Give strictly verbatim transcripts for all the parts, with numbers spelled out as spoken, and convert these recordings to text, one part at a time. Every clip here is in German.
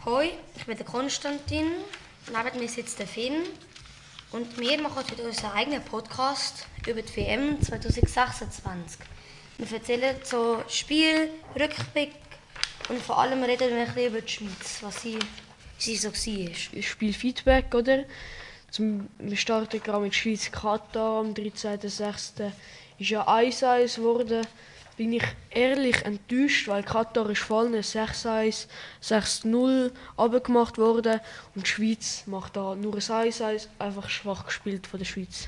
Hoi, ich bin der Konstantin, neben mir sitzt der Finn und wir machen heute unseren eigenen Podcast über die W M zwanzig sechsundzwanzig. Wir erzählen so Spiel, Rückblick und vor allem reden wir ein bisschen über die Schweiz, was sie, wie sie so war. Spielfeedback, oder? Zum, wir starten gerade mit Schweiz-Katar am dreizehnten sechsten Ist ja eins eins geworden. Bin ich ehrlich enttäuscht, weil Katar ist vorne sechs eins, sechs null abgemacht worden und die Schweiz macht da nur ein eins eins, einfach schwach gespielt von der Schweiz.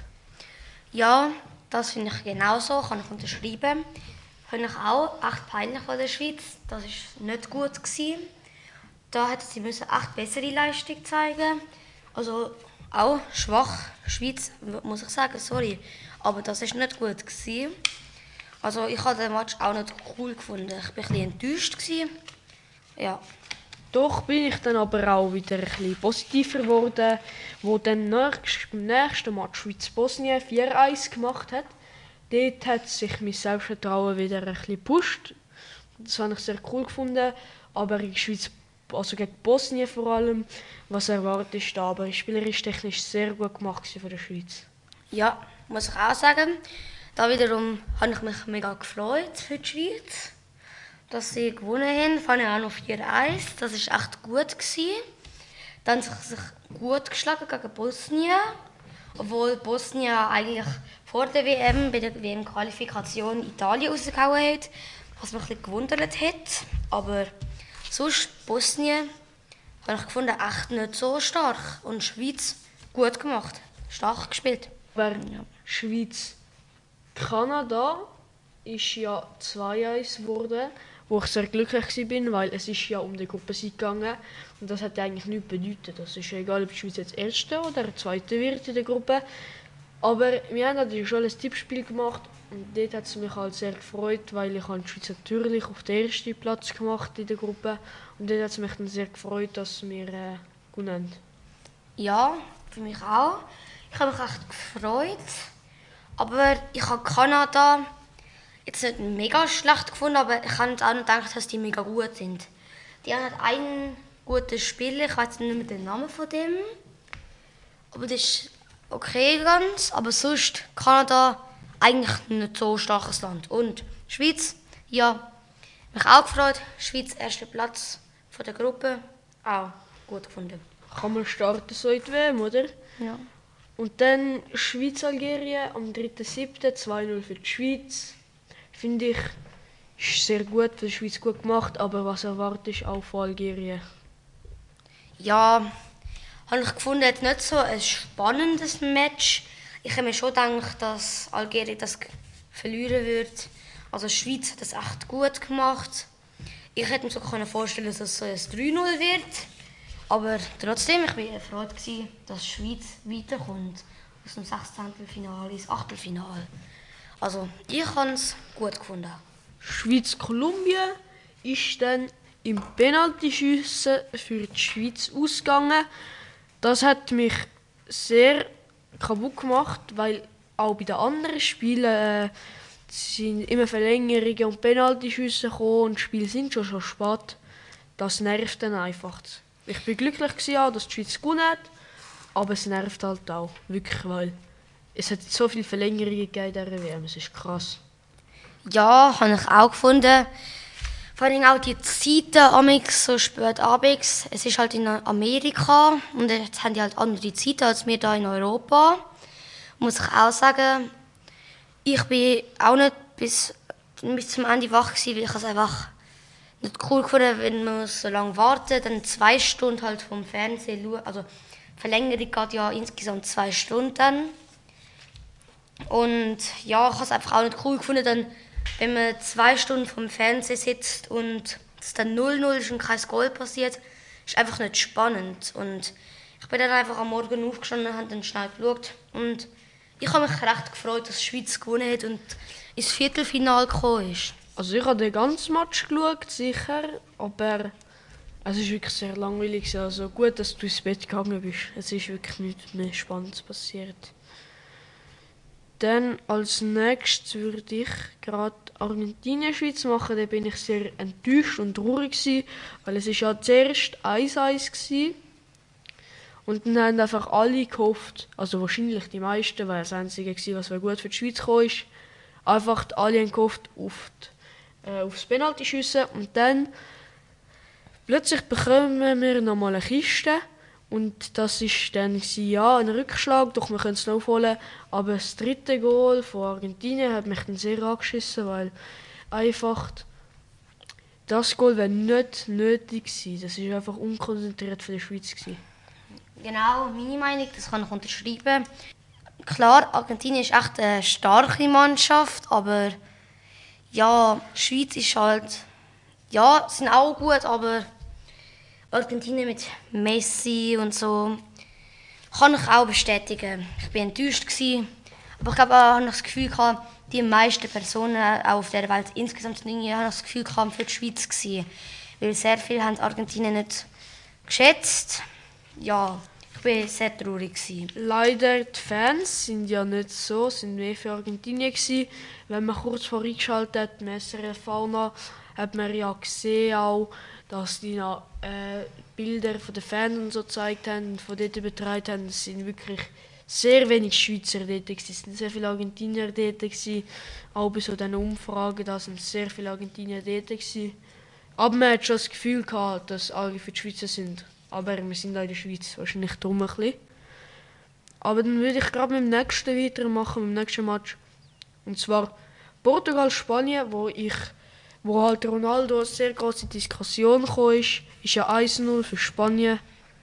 Ja, das finde ich genauso, kann ich unterschreiben. Finde ich auch echt peinlich von der Schweiz, das war nicht gut gewesen. Da hätten sie müssen echt bessere Leistung zeigen. Also auch schwach, Schweiz, muss ich sagen, sorry. Aber das war nicht gut gewesen. Also ich habe den Match auch nicht cool gefunden. Ich war ein bisschen enttäuscht gewesen. Ja. Doch bin ich dann aber auch wieder ein bisschen positiver geworden, wo dann beim nächsten Match Schweiz-Bosnien vier eins gemacht hat. Dort hat sich mein Selbstvertrauen wieder ein bisschen gepusht. Das habe ich sehr cool gefunden. Aber in Schweiz, also gegen Bosnien vor allem, was erwartet ist da. Aber spielerisch technisch sehr gut gemacht von der Schweiz. Ja, muss ich auch sagen. Da wiederum habe ich mich mega gefreut für die Schweiz, dass sie gewonnen haben. Fand ich auch noch vier eins. Das war echt gut gewesen. Dann haben sie sich gut geschlagen gegen Bosnien. Obwohl Bosnien eigentlich vor der W M, bei der W M-Qualifikation Italien rausgehauen hat. Was mich ein bisschen gewundert hat. Aber sonst Bosnien habe ich gefunden, echt nicht so stark. Und die Schweiz gut gemacht. Stark gespielt. Aber ja. Schweiz Kanada ist ja zwei eins geworden, wo ich sehr glücklich war, weil es ist ja um die Gruppensieg gegangen und das hat eigentlich nichts bedeutet. Das ist ja egal, ob die Schweiz jetzt Erste oder Zweite wird in der Gruppe. Aber wir haben natürlich schon ein Tippspiel gemacht und dort hat es mich halt sehr gefreut, weil ich die Schweiz natürlich auf den ersten Platz gemacht in der Gruppe und dort hat es mich dann sehr gefreut, dass wir äh, gewonnen haben. Ja, für mich auch. Ich habe mich echt gefreut. Aber ich habe Kanada jetzt nicht mega schlecht gefunden, aber ich habe auch nicht gedacht, dass die mega gut sind. Die haben einen guten Spieler, ich weiß nicht mehr den Namen von dem. Aber das ist okay ganz. Aber sonst Kanada eigentlich nicht so ein starkes Land. Und Schweiz, ja, mich auch gefreut. Schweiz erster Platz von der Gruppe, auch gut gefunden. Kann man starten so in die W M, oder? Ja. Und dann Schweiz-Algerien am dritten siebten zwei null für die Schweiz. Finde ich, ist sehr gut, für die Schweiz gut gemacht, aber was erwartet ist auch von Algerien? Ja, habe ich gefunden, jetzt nicht so ein spannendes Match. Ich habe mir schon gedacht, dass Algerien das verlieren wird. Also die Schweiz hat das echt gut gemacht. Ich hätte mir sogar vorstellen können, dass es so ein drei null wird. Aber trotzdem, ich war erfreut, dass die Schweiz weiterkommt. Aus dem Sechzehntelfinale ins Achtelfinale. Also, ich habe es gut gefunden. Schweiz-Kolumbien ist dann im Penaltyschiessen für die Schweiz ausgegangen. Das hat mich sehr kaputt gemacht, weil auch bei den anderen Spielen äh, sind immer Verlängerungen und Penaltyschüsse gekommen und die Spiele sind schon schon spät. Das nervt dann einfach. Ich war glücklich, dass die Schweiz gewonnen hat, aber es nervt halt auch, wirklich, weil es hat so viele Verlängerungen gegeben in dieser W M, es ist krass. Ja, habe ich auch gefunden. Vor allem auch die Zeiten, amix so spät abends. Es ist halt in Amerika und jetzt haben die halt andere Zeiten als wir hier in Europa. Muss ich auch sagen, ich bin auch nicht bis, bis zum Ende wach gewesen, weil ich es einfach nicht cool gefunden, wenn man so lange wartet, dann zwei Stunden halt vom Fernsehen schauen. Also die Verlängerung geht ja insgesamt zwei Stunden. Und ja, ich habe es einfach auch nicht cool gefunden, dann, wenn man zwei Stunden vom Fernsehen sitzt und es dann null null ist und kein Goal passiert, ist einfach nicht spannend. Und ich bin dann einfach am Morgen aufgestanden und habe dann schnell geschaut. Und ich habe mich recht gefreut, dass die Schweiz gewonnen hat und ins Viertelfinale gekommen ist. Also ich habe den ganzen Match geschaut, sicher, aber es ist wirklich sehr langweilig. Also gut, dass du ins Bett gegangen bist. Es ist wirklich nichts mehr Spannendes passiert. Dann als nächstes würde ich gerade Argentinien-Schweiz machen. Da bin ich sehr enttäuscht und traurig gewesen, weil es ist ja zuerst eins eins war. Und dann haben einfach alle gehofft, also wahrscheinlich die meisten, weil das Einzige war, was gut für die Schweiz kam, ist, einfach alle haben gehofft auf die, äh, aufs Penaltyschiessen. Und dann plötzlich bekommen wir nochmal eine Kiste. Und das war dann ja ein Rückschlag, doch wir können es noch aufholen. Aber das dritte Goal von Argentinien hat mich dann sehr angeschissen, weil einfach das Goal wäre nicht nötig gewesen. Das war einfach unkonzentriert für die Schweiz gewesen. Genau, meine Meinung, das kann ich unterschreiben. Klar, Argentinien ist echt eine starke Mannschaft, aber ja, die Schweiz ist halt, ja, sind auch gut, aber Argentinien mit Messi und so kann ich auch bestätigen. Ich war enttäuscht gewesen, aber ich glaube, ich habe das Gefühl gehabt, die meisten Personen auch auf der Welt insgesamt sind irgendwie das Gefühl gehabt, für die Schweiz gewesen, weil sehr viele haben Argentinien nicht geschätzt. Ja, ich war sehr traurig gewesen. Leider, die Fans sind ja nicht so, sind mehr für Argentinien gewesen. Wenn man kurz voreingeschaltet hat, im S R F Fauna, hat man ja gesehen auch, dass die noch, äh, Bilder von den Fans und so gezeigt haben und von dort betreut haben. Es sind wirklich sehr wenig Schweizer dort gewesen. Es sind sehr viele Argentinier dort gewesen. Auch bei so diesen Umfragen, da sind sehr viele Argentinier dort gewesen. Aber man hat schon das Gefühl gehabt, dass alle für die Schweizer sind. Aber wir sind auch in der Schweiz, wahrscheinlich drum ein bisschen. Aber dann würde ich gerade mit dem nächsten weitermachen, mit dem nächsten Match. Und zwar Portugal-Spanien, wo ich, wo halt Ronaldo eine sehr große Diskussion kam, ist, ist ja eins null für Spanien.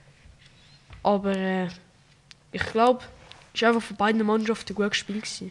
Aber äh, ich glaube, es war einfach von beiden Mannschaften gut gespielt gewesen.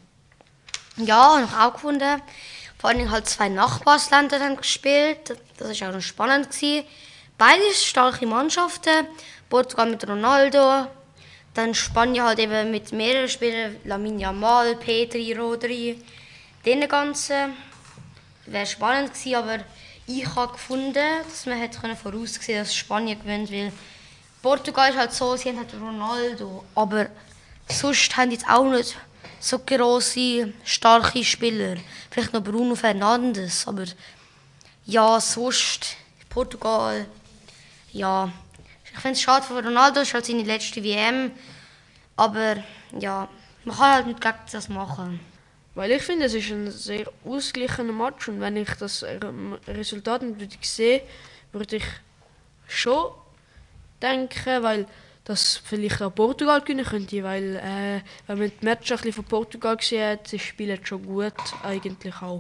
Ja, habe ich auch gefunden. Vor allem halt zwei Nachbarländer haben gespielt. Das war auch noch spannend gewesen. Beides starke Mannschaften. Portugal mit Ronaldo. Dann Spanien halt eben mit mehreren Spielern. Lamine Yamal, Pedri, Rodri. Den ganzen wäre spannend gewesen, aber ich habe gefunden, dass man hätte voraussehen können, dass Spanien gewinnt, weil Portugal ist halt so, sie haben halt Ronaldo, aber sonst haben jetzt auch nicht so grosse, starke Spieler. Vielleicht noch Bruno Fernandes, aber ja, sonst Portugal, ja. Ich finde es schade für Ronaldo, es ist halt seine letzte W M, aber ja, man kann halt nicht gegen das machen. Weil ich finde, es ist ein sehr ausgeglichener Match und wenn ich das Resultat nicht sehe, würde ich schon denken, weil das vielleicht auch Portugal gewinnen könnte, weil äh, wenn man die Match ein bisschen von Portugal gesehen hat, sie spielen schon gut, eigentlich auch.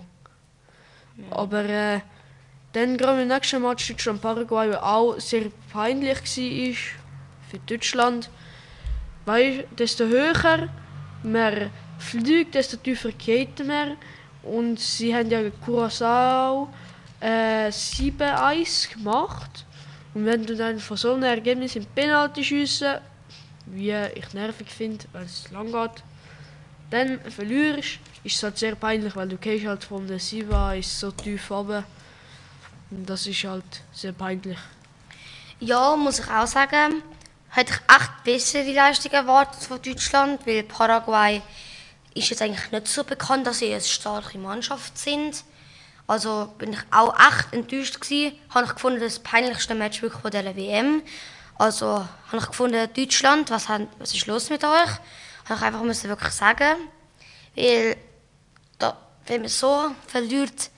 Ja. Aber äh, dann gerade im nächsten Match Deutschland-Paraguay, der auch sehr peinlich war für Deutschland, weil desto höher man fliegt, desto tiefer geht man. Und sie haben ja Curaçao äh, sieben eins gemacht. Und wenn du dann von so einem Ergebnis im Penalty schiessen, wie ich nervig finde, weil es lang geht, dann verlierst, ist es halt sehr peinlich, weil du gehst halt von der sieben eins so tief runter. Und das ist halt sehr peinlich. Ja, muss ich auch sagen, hätte ich echt bessere Leistung erwartet von Deutschland, weil Paraguay ist jetzt eigentlich nicht so bekannt, dass sie eine starke Mannschaft sind. Also bin ich auch echt enttäuscht gewesen. Habe ich gefunden, das peinlichste Match wirklich von dieser W M. Also habe ich gefunden, Deutschland, was, haben, was ist los mit euch? Habe ich einfach müssen wirklich sagen, weil da, wenn man so verliert,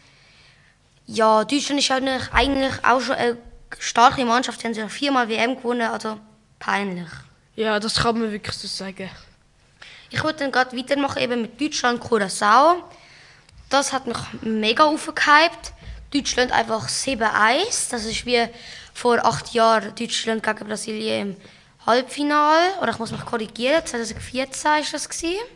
ja, Deutschland ist ja eigentlich auch schon eine starke Mannschaft, die haben ja viermal W M gewonnen, also peinlich. Ja, das kann man wirklich so sagen. Ich würde dann gerade weitermachen eben mit Deutschland, Curaçao. Das hat mich mega aufgehypt. Deutschland einfach sieben eins. Das ist wie vor acht Jahren Deutschland gegen Brasilien im Halbfinale. Oder ich muss mich korrigieren, zwanzig vierzehn war das.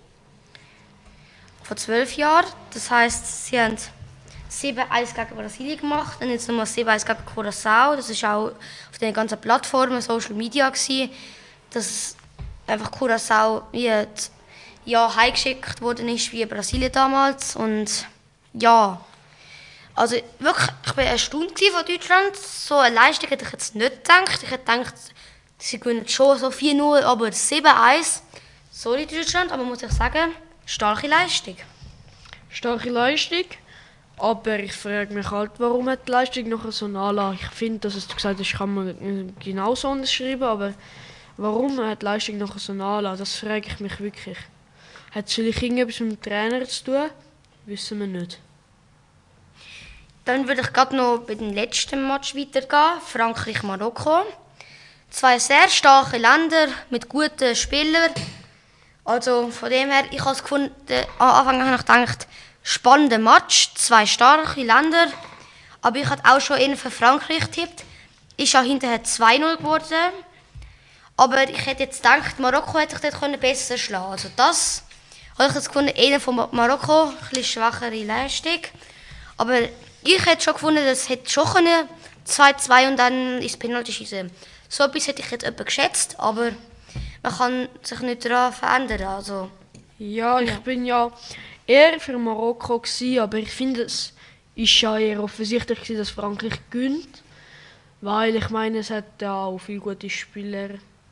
Vor zwölf Jahren. Das heisst, sie haben sieben eins gegen Brasilien gemacht und jetzt nochmal sieben eins gegen Curaçao. Das war auch auf den ganzen Plattformen, Social Media, gewesen, dass einfach Curaçao wie ja, heimgeschickt worden ist wie Brasilien damals. Und ja, also wirklich, ich war erstaunt von Deutschland. So eine Leistung hätte ich jetzt nicht gedacht. Ich hätte gedacht, sie gewinnen schon so vier null, aber sieben eins. Sorry Deutschland, aber muss ich sagen, starke Leistung. Starke Leistung, aber ich frage mich halt, warum hat die Leistung nachher so nachlassen? Ich finde, dass es du gesagt hast, kann man genauso unterschreiben, aber warum hat die Leistung nachher so nachlassen? Das frage ich mich wirklich. Hat es vielleicht irgendetwas mit dem Trainer zu tun? Wissen wir nicht. Dann würde ich gerade noch bei dem letzten Match weitergehen. Frankreich-Marokko. Zwei sehr starke Länder mit guten Spielern. Also von dem her, ich habe es gefunden, am Anfang habe ich gedacht, spannender Match, zwei starke Länder. Aber ich hatte auch schon eher für Frankreich getippt. Ist ja hinterher zwei null geworden. Aber ich hätte jetzt gedacht, Marokko hätte ich dort besser schlagen können. Also das habe ich jetzt gefunden, eher von Marokko, ein bisschen schwachere Leistung. Aber ich hätte schon gefunden, das hätte schon zwei zwei und dann ins Penalty-Schießen. So etwas hätte ich jetzt etwa geschätzt, aber man kann sich nicht daran verändern. Also, ja, ich ja. bin ja eher für Marokko gewesen, aber ich finde, es ist ja eher offensichtlich gewesen, dass Frankreich gewinnt. Weil ich meine, es hat ja auch viele gute Spieler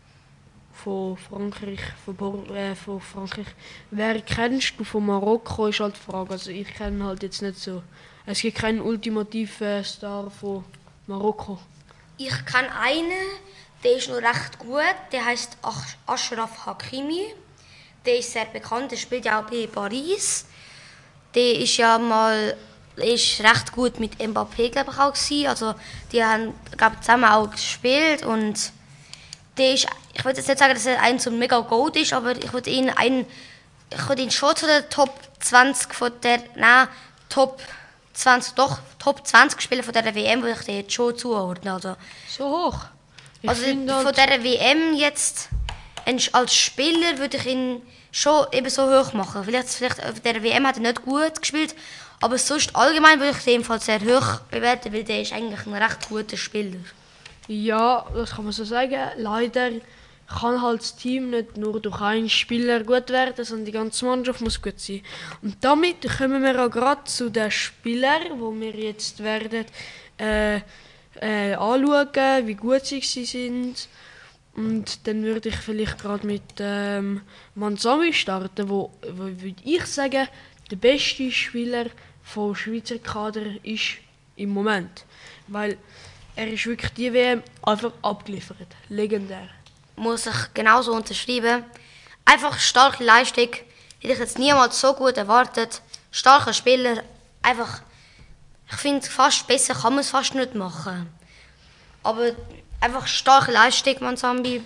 von Frankreich, von, äh, von Frankreich. Wer kennst du von Marokko, ist halt die Frage. Also ich kenne halt jetzt nicht so. Es gibt keinen ultimativen Star von Marokko. Ich kenne einen, der ist noch recht gut. Der heißt Achraf Hakimi. Der ist sehr bekannt. Der spielt ja auch bei Paris. Der ist ja mal ist recht gut mit Mbappé, glaube ich, auch gewesen. Also die haben, glaube ich, zusammen auch gespielt und der ist, ich würde jetzt nicht sagen, dass er ein so mega Gold ist, aber ich würde ihn ein, ich würde ihn schon zu der Top zwanzig von der, nein, Top zwanzig, doch, Top zwanzig Spieler von der W M, würde ich den jetzt schon zuordnen. Also, so hoch? Ich also von der W M jetzt, als Spieler würde ich ihn schon eben so hoch machen. Vielleicht, vielleicht auf der W M hat er nicht gut gespielt, aber sonst allgemein würde ich den Fall sehr hoch bewerten, weil der ist eigentlich ein recht guter Spieler. Ja, das kann man so sagen. Leider kann halt das Team nicht nur durch einen Spieler gut werden, sondern die ganze Mannschaft muss gut sein. Und damit kommen wir auch gerade zu den Spielern, wo wir jetzt werden äh, äh, anschauen, wie gut sie sind. Und dann würde ich vielleicht gerade mit ähm, Manzami starten, wo, wo würde ich sagen, der beste Spieler vom Schweizer Kader ist im Moment. Weil er ist wirklich die W M einfach abgeliefert. Legendär. Muss ich genauso unterschreiben. Einfach starke Leistung. Hätte ich jetzt niemals so gut erwartet. Starker Spieler. Einfach, ich finde, fast besser kann man es fast nicht machen. Aber einfach starke Leistung, Manzambi.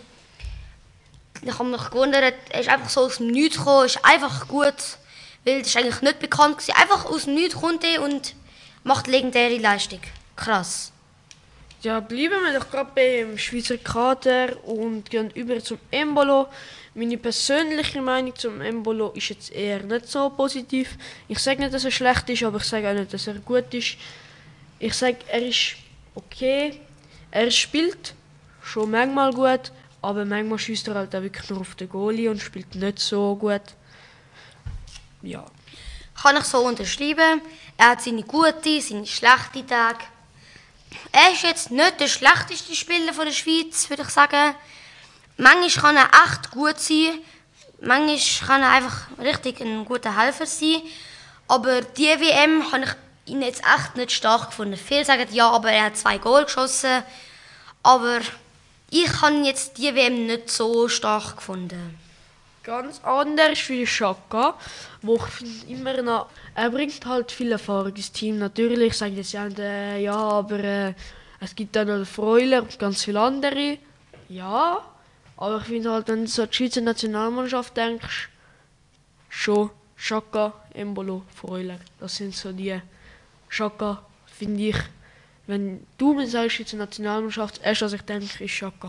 Ich habe mich gewundert, er ist einfach so aus dem Nichts gekommen, ist einfach gut. Weil das ist eigentlich nicht bekannt gewesen. Einfach aus dem Nichts kommt er und macht legendäre Leistung. Krass. Ja, bleiben wir doch gerade beim Schweizer Kader und gehen über zum Embolo. Meine persönliche Meinung zum Embolo ist jetzt eher nicht so positiv. Ich sage nicht, dass er schlecht ist, aber ich sage auch nicht, dass er gut ist. Ich sage, er ist okay. Er spielt schon manchmal gut, aber manchmal schießt er halt auch wirklich nur auf den Goalie und spielt nicht so gut. Ja. Kann ich so unterschreiben. Er hat seine guten, seine schlechten Tage. Er ist jetzt nicht der schlechteste Spieler von der Schweiz, würde ich sagen. Manchmal kann er echt gut sein. Manchmal kann er einfach richtig ein guter Helfer sein. Aber die W M habe ich ihn jetzt echt nicht stark gefunden. Viele sagen ja, aber er hat zwei Goal geschossen. Aber ich habe jetzt die W M nicht so stark gefunden. Ganz anders wie Xhaka, wo ich finde immer noch, er bringt halt viel Erfahrung ins Team. Natürlich sagen jetzt ja, äh, ja aber äh, es gibt dann noch den Freuler und ganz viele andere. Ja, aber ich finde halt, wenn du so an die Schweizer Nationalmannschaft denkst, schon Xhaka, Embolo, Freuler. Das sind so die. Xhaka, finde ich, wenn du mir sagst, Schweizer Nationalmannschaft, das erste, was ich denke, ist Xhaka.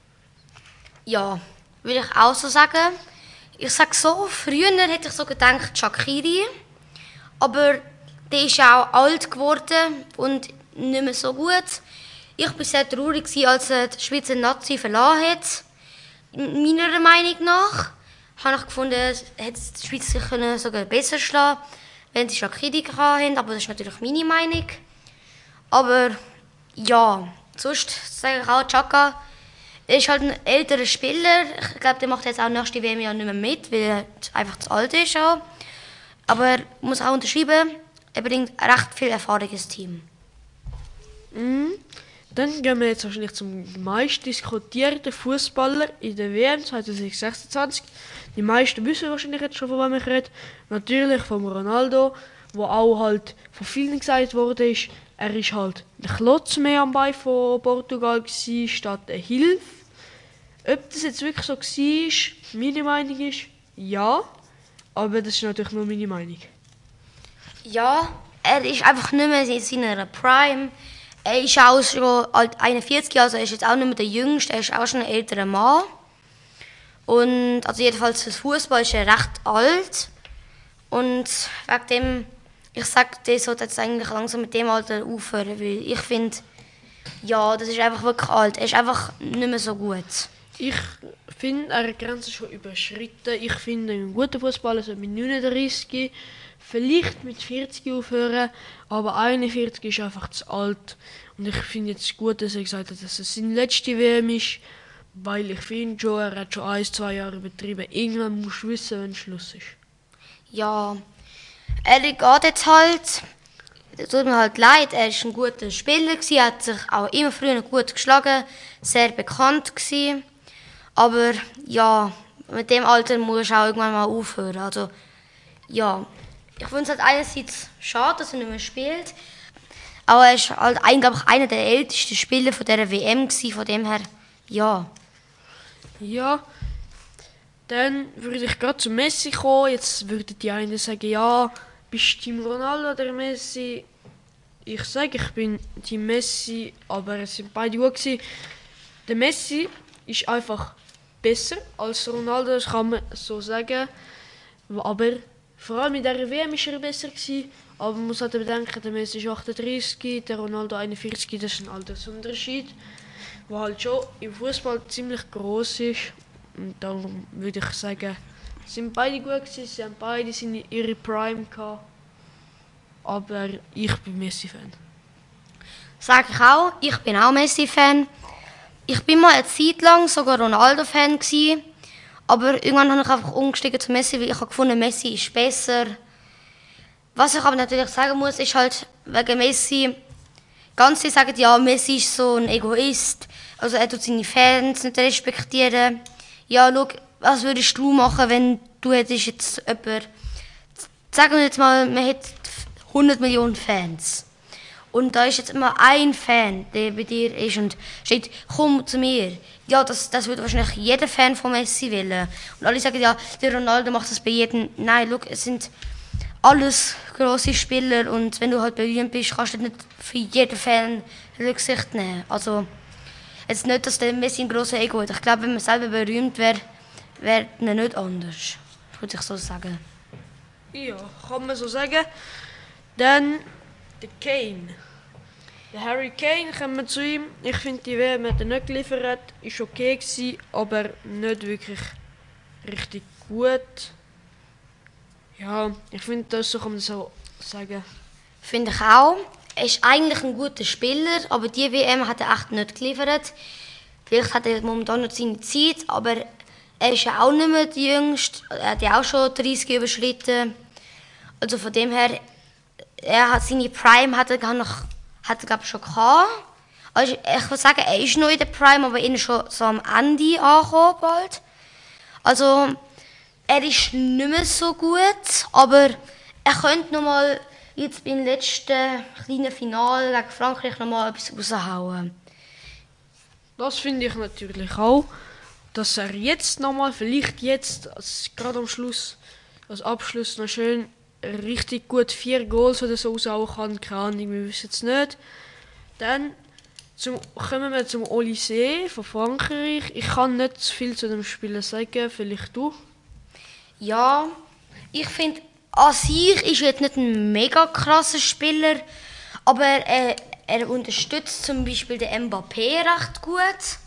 Ja, würde ich auch so sagen. Ich sage so, früher hätte ich so gedacht, Shaqiri. Aber der ist ja auch alt geworden und nicht mehr so gut. Ich war sehr traurig, als er die Schweizer Nazi verlassen hat. Meiner Meinung nach habe ich gefunden, hätte die Schweiz sich sogar besser schlagen können, wenn sie Shaqiri hatten. Aber das ist natürlich meine Meinung. Aber ja, sonst sage ich auch, Xhaka Er ist halt ein älterer Spieler. Ich glaube, der macht jetzt auch nächste W M ja nicht mehr mit, weil er einfach zu alt ist. Auch. Aber er muss auch unterschreiben, er bringt recht viel Erfahrung ins Team. Mhm. Dann gehen wir jetzt wahrscheinlich zum meist diskutierten Fußballer in der W M zwanzig sechsundzwanzig. Die meisten wissen wahrscheinlich jetzt schon, von wem ich rede. Natürlich vom Ronaldo, wo auch halt von vielen gesagt wurde, ist, er ist halt ein Klotz mehr am Bein von Portugal gewesen, statt eine Hilfe. Ob das jetzt wirklich so war, meine Meinung ist, ja. Aber das ist natürlich nur meine Meinung. Ja, er ist einfach nicht mehr in seiner Prime. Er ist auch schon alt einundvierzig, also er ist jetzt auch nicht mehr der Jüngste, er ist auch schon ein älterer Mann. Und also jedenfalls fürs Fußball ist er recht alt. Und wegen dem, ich sage, der sollte jetzt eigentlich langsam mit dem Alter aufhören, weil ich finde, ja, das ist einfach wirklich alt. Er ist einfach nicht mehr so gut. Ich finde, er hat die Grenze schon überschritten. Ich finde, ein guter Fußballer sollte mit neununddreißig, vielleicht mit vierzig aufhören, aber einundvierzig ist einfach zu alt. Und ich finde jetzt gut, dass er gesagt hat, dass es seine letzte W M ist, weil ich finde schon, er hat schon ein, zwei Jahre übertrieben. Irgendwann musst du wissen, wenn Schluss ist. Ja, er geht jetzt halt, es tut mir halt leid, er war ein guter Spieler, er hat sich auch immer früher gut geschlagen, sehr bekannt gewesen. Aber ja, mit dem Alter muss er auch irgendwann mal aufhören. Also, ja, ich finde es halt einerseits schade, dass er nicht mehr spielt. Aber er ist halt eigentlich einer der ältesten Spieler von dieser W M gewesen, von dem her, ja. Ja, dann würde ich gerade zu Messi kommen. Jetzt würden die einen sagen, ja, bist du Team Ronaldo oder Messi? Ich sage, ich bin Team Messi, aber es sind beide gut gewesen. Der Messi ist einfach besser als Ronaldo, das kann man so sagen. Aber vor allem in dieser W M war er besser gewesen. Aber man muss halt bedenken, der Messi ist achtunddreißig, der Ronaldo einundvierzig, das ist ein Altersunterschied, der halt schon im Fußball ziemlich groß ist. Und darum würde ich sagen, sind beide gut gewesen, sie haben beide seine, ihre Prime gehabt. Aber ich bin Messi-Fan. Sag ich auch, ich bin auch Messi-Fan. Ich bin mal eine Zeit lang sogar Ronaldo-Fan gewesen, aber irgendwann habe ich einfach umgestiegen zu Messi, weil ich habe gefunden, Messi ist besser. Was ich aber natürlich sagen muss, ist halt wegen Messi, ganz viele sagen, ja, Messi ist so ein Egoist, also er tut seine Fans nicht respektieren. Ja, schau, was würdest du machen, wenn du hättest jetzt jemanden, sagen wir jetzt mal, man hätte hundert Millionen Fans. Und da ist jetzt immer ein Fan, der bei dir ist und steht, komm zu mir. Ja, das, das würde wahrscheinlich jeder Fan von Messi wollen. Und alle sagen, ja, der Ronaldo macht das bei jedem. Nein, schau, es sind alles grosse Spieler und wenn du halt berühmt bist, kannst du nicht für jeden Fan Rücksicht nehmen. Also, jetzt nicht, dass der Messi ein grosser Ego hat. Ich glaube, wenn man selber berühmt wäre, wäre es nicht anders. Würde ich so sagen. Ja, kann man so sagen. Dann der Kane. Der Harry Kane, kommen wir zu ihm. Ich finde, die W M hat er nicht geliefert. Ist okay gewesen, aber nicht wirklich richtig gut. Ja, ich finde, das so kann man so sagen. Finde ich auch. Er ist eigentlich ein guter Spieler, aber die W M hat er echt nicht geliefert. Vielleicht hat er momentan noch seine Zeit, aber er ist ja auch nicht mehr der Jüngste. Er hat ja auch schon dreißig überschritten. Also von dem her, er hat seine Prime hat er noch, hat er glaube ich schon gehabt. Also ich würde sagen, er ist noch in der Prime, aber er ist schon so am Ende angekommen bald. Also er ist nicht mehr so gut, aber er könnte noch mal jetzt beim letzten kleinen Finale gegen Frankreich noch mal etwas raushauen. Das finde ich natürlich auch, dass er jetzt nochmal, vielleicht jetzt, als gerade am Schluss, als Abschluss noch schön richtig gut vier Goals oder so raushauen kann, keine Ahnung, wir wissen es nicht. Dann zum, kommen wir zum Olysée von Frankreich. Ich kann nicht zu viel zu dem Spieler sagen, vielleicht du? Ja, ich finde, an sich ist er jetzt nicht ein mega krasser Spieler, aber er, er unterstützt zum Beispiel den Mbappé recht gut.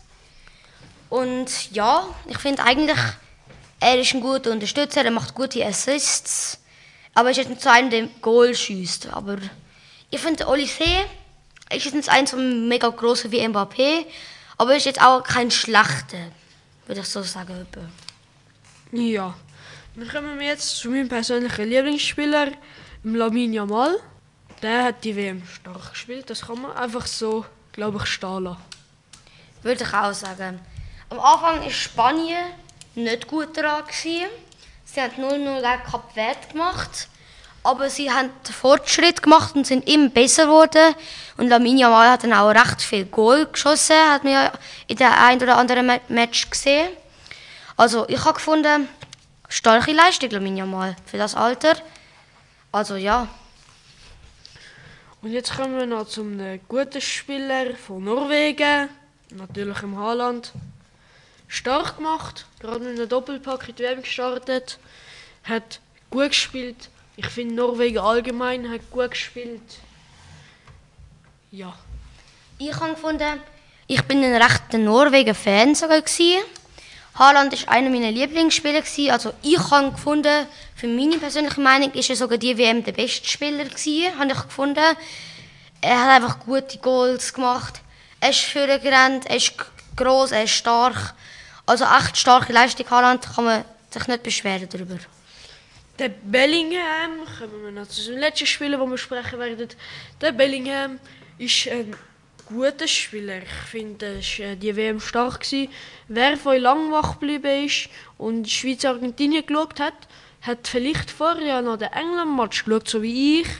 Und ja, ich finde eigentlich, er ist ein guter Unterstützer, er macht gute Assists, aber er ist jetzt nicht so einer, der Goal schießt. Aber ich finde, Olysée ist jetzt nicht eins so mega grosser wie Mbappé, Aber ist jetzt auch kein schlechter, würde ich so sagen. Ja. Dann kommen wir jetzt zu meinem persönlichen Lieblingsspieler, Lamine Yamal. Der hat die W M stark gespielt, das kann man einfach so, glaube ich, stehen lassen. Würde ich auch sagen. Am Anfang war Spanien nicht gut dran. Sie haben null null gegen Kap Verde gemacht. Aber sie haben Fortschritt gemacht und sind immer besser geworden. Und Lamine Yamal hat dann auch recht viel Goal geschossen, hat man ja in dem ein oder anderen Match gesehen. Also ich habe gefunden, starke Leistung Lamine Yamal für das Alter. Also ja. Und jetzt kommen wir noch zum guten Spieler von Norwegen, natürlich im Haaland. Stark gemacht, gerade mit einem Doppelpack in die W M gestartet, hat gut gespielt. Ich finde, Norwegen allgemein hat gut gespielt. Ja. Ich habe gefunden, ich bin ein rechter Norwegen-Fan sogar gewesen. Haaland war einer meiner Lieblingsspieler gewesen. Also ich habe gefunden, für meine persönliche Meinung ist er sogar die W M der beste Spieler gewesen, habe ich gefunden. Er hat einfach gute Goals gemacht. Er ist vorgerannt, er ist gross, er ist stark. Also echt starke Leistung Haaland, kann man sich nicht beschweren darüber. Der Bellingham, kommen wir noch zu dem letzten Spieler, den wir sprechen werden. Der Bellingham ist ein guter Spieler. Ich finde, es war die W M stark gewesen. Wer von euch lang wach geblieben ist und Schweiz-Argentinien geschaut hat, hat vielleicht vorher noch den England-Match geschaut, so wie ich.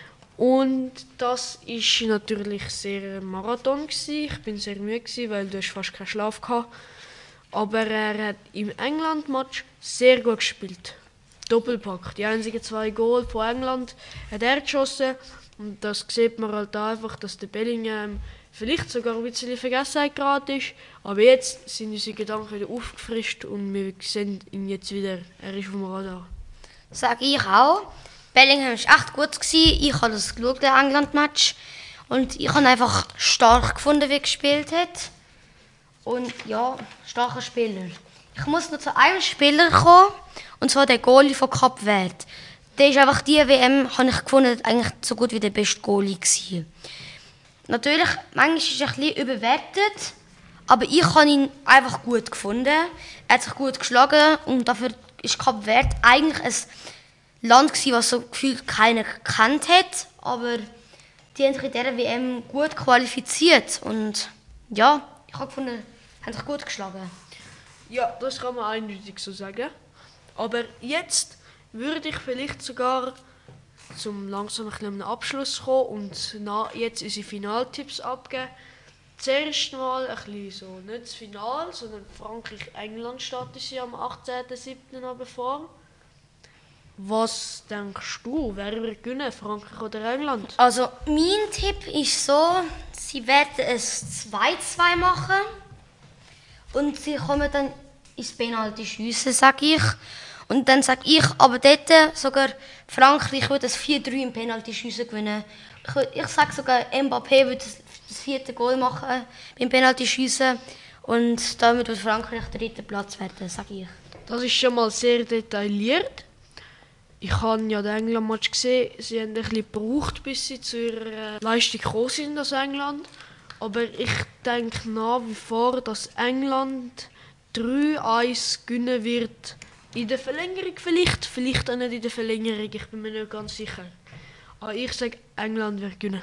Und das war natürlich sehr ein Marathon gewesen. Ich bin sehr müde gewesen, weil du hast fast keinen Schlaf gehabt. Aber er hat im England-Match sehr gut gespielt. Doppelpack. Die einzigen zwei Goal von England hat er geschossen. Und das sieht man halt einfach, dass der Bellingham vielleicht sogar ein bisschen in Vergessenheit geraten ist. Aber jetzt sind unsere Gedanken wieder aufgefrischt und wir sehen ihn jetzt wieder. Er ist auf dem Radar. Das sage ich auch. Bellingham war echt gut. Ich habe das geschaut, den England-Match. Und ich habe einfach stark gefunden, wie er gespielt hat. Und ja, starker Spieler. Ich muss noch zu einem Spieler kommen, und zwar der Goalie von Kap Verde. Der ist einfach die W M, habe ich gefunden, eigentlich so gut wie der beste Goalie gewesen. Natürlich, manchmal ist er ein bisschen überwertet, aber ich habe ihn einfach gut gefunden. Er hat sich gut geschlagen und dafür ist Kap Verde eigentlich ein Land gewesen, was so gefühlt keiner gekannt hat, aber die haben sich in dieser W M gut qualifiziert und ja, ich habe gefunden, haben sich gut geschlagen. Ja, das kann man eindeutig so sagen. Aber jetzt würde ich vielleicht sogar zum langsam ein bisschen Abschluss kommen und na, jetzt unsere Finaltipps abgeben. Zuerst mal ein bisschen so, nicht das Final, sondern Frankreich-England steht uns ja am achtzehnten siebten noch bevor. Was denkst du, wer wird gewinnen, Frankreich oder England? Also mein Tipp ist so, sie werden es zwei zwei machen und sie kommen dann ins Penalty-Schiessen, sage ich. Und dann sage ich, aber dort sogar Frankreich wird das vier drei im Penalty-Schiessen gewinnen. Ich, ich sage sogar, Mbappé wird das, das vierte Goal machen beim Penalty-Schiessen und damit wird Frankreich der dritte Platz werden, sage ich. Das ist schon mal sehr detailliert. Ich habe ja den England-Match gesehen, sie haben ein bisschen gebraucht, bis sie zu ihrer Leistung gekommen sind aus England. Aber ich denke nach wie vor, dass England drei eins gewinnen wird. In der Verlängerung vielleicht, vielleicht auch nicht in der Verlängerung, ich bin mir nicht ganz sicher. Aber ich sage, England wird gewinnen.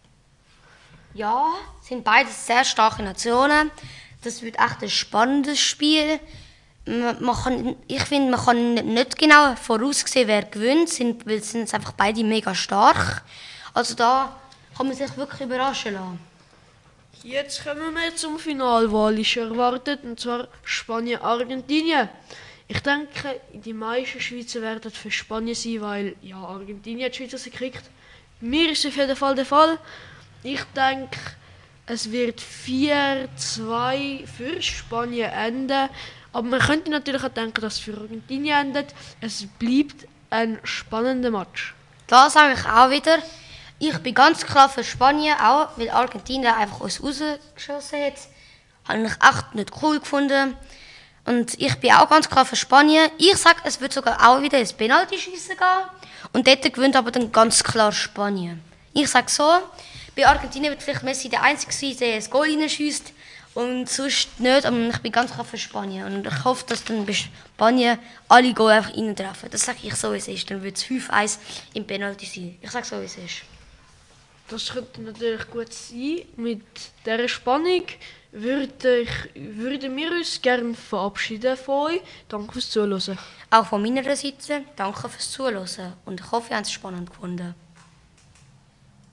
Ja, sind beide sehr starke Nationen. Das wird echt ein spannendes Spiel. Man, man kann, ich finde, man kann nicht genau voraussehen, wer gewinnt, sind, weil sie sind einfach beide mega stark. Also da kann man sich wirklich überraschen lassen. Jetzt kommen wir zum Finalwahl, ist erwartet, und zwar Spanien-Argentinien. Ich denke, die meisten Schweizer werden für Spanien sein, weil ja, Argentinien hat die Schweizer gekriegt. Mir ist auf jeden Fall der Fall. Ich denke, es wird vier zwei für Spanien enden. Aber man könnte natürlich auch denken, dass es für Argentinien endet. Es bleibt ein spannender Match. Da sage ich auch wieder, ich bin ganz klar für Spanien, auch weil Argentinien einfach uns rausgeschossen hat. Habe ich echt nicht cool gefunden. Und ich bin auch ganz klar für Spanien. Ich sage, es wird sogar auch wieder ins Penalty-Schiessen gehen. Und dort gewinnt aber dann ganz klar Spanien. Ich sage so, bei Argentinien wird vielleicht Messi der Einzige sein, der das Goal reinschießt. Und sonst nicht, aber ich bin ganz klar für Spanien. Und ich hoffe, dass dann bei Spanien alle Goal einfach reintreffen. Das sage ich so, wie es ist. Dann wird es fünf eins im Penalty sein. Ich sage so, wie es ist. Das könnte natürlich gut sein. Mit dieser Spannung würde ich, würden wir uns gerne verabschieden von euch. Danke fürs Zuhören. Auch von meiner Seite, danke fürs Zuhören. Und ich hoffe, ihr habt es spannend gefunden.